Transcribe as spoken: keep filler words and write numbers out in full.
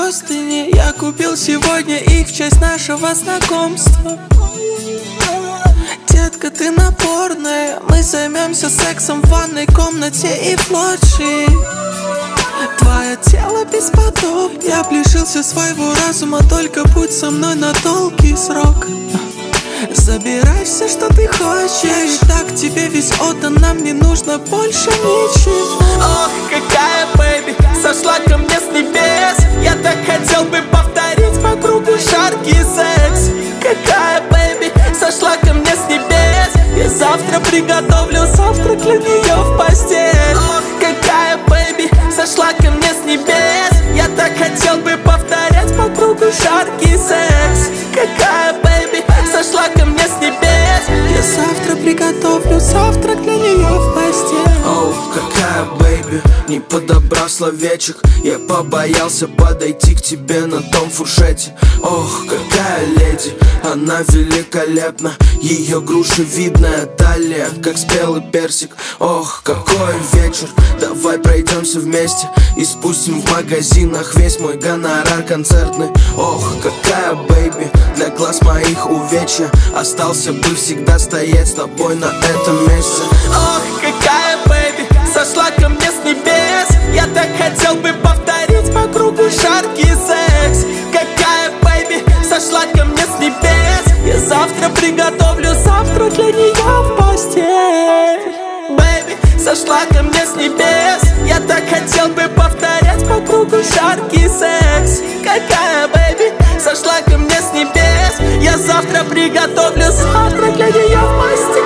простыни я купил сегодня их в честь нашего знакомства. Детка, ты напорная, мы займемся сексом в ванной комнате и в лоджии. Твое тело бесподобно, я лишился своего разума, только будь со мной на долгий срок. Забирай все, что ты хочешь, так тебе весь отдан, нам не нужно больше ничего. Ох, какая бэйби, сошла ко мне с небес. Я так хотел бы повторить по кругу жаркий секс. Какая бэйби, сошла ко мне с небес. Я завтра приготовлю завтрак для нее в постель. Ох, какая бэйби, сошла ко мне с небес. Я так хотел бы повторять по кругу жаркий секс. Какая бэйби, сошла ко мне с небес. Я завтра приготовлю завтрак для нее в постель. Оу, какая бэйби, не подобрав словечек, я побоялся подойти к тебе на том фуршете. Ох, какая леди, она великолепна. Ее грушевидная талия, как спелый персик. Ох, какой вечер, давай пройдемся вместе и спустим в магазинах весь мой гонорар концертный. Ох, какая бэйби, для глаз моих увечья, остался бы всегда стоять с тобой на этом месте. Ох, какая бэйби, сошла ко мне с небес. Я так хотел бы повторить по кругу жаркий секс. Какая бэйби, сошла ко мне с небес. Я завтра приготовлю завтрак для нее в постель. Бэйби, сошла ко мне с небес. Я так хотел бы повторять по кругу жаркий секс. Какая бэйби, сошла ко мне с небес. Я завтра приготовлю завтрак для нее в постель.